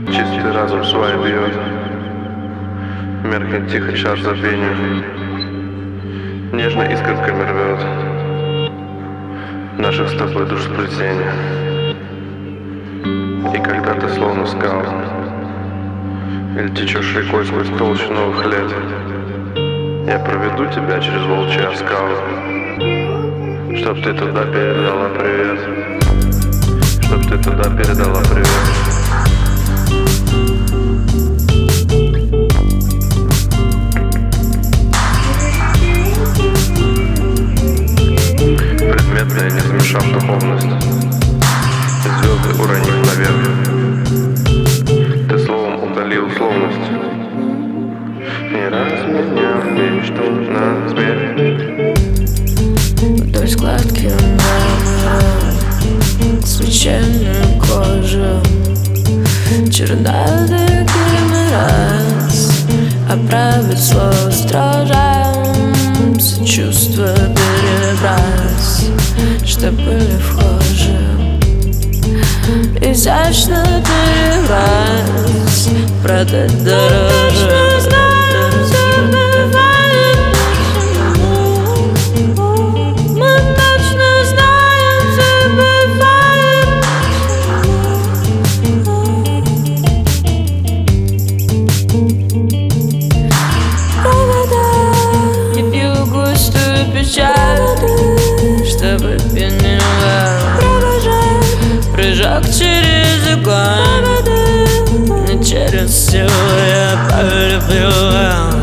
Чистый разум свой бьет, меркнет тихо час забвения, нежно искорками рвет наших с тобой душ сплетения. И когда ты словно скал или течешь рекой сквозь толщу новых лет, я проведу тебя через волчий оскал, чтоб ты туда передала привет, чтоб ты туда передала привет. Предметное, не замешав духовность, звезды уронив наверх, ты словом удали условность, не разменяв мечту на смерть. Вдоль складки мрамора, священную кожу, черноты раз оправить слово строже, все чувства перебрать, что были вхожи, изящно перебрать, продать дороже. Чтобы пенила, прыжок через огонь, не через силу я полюбила.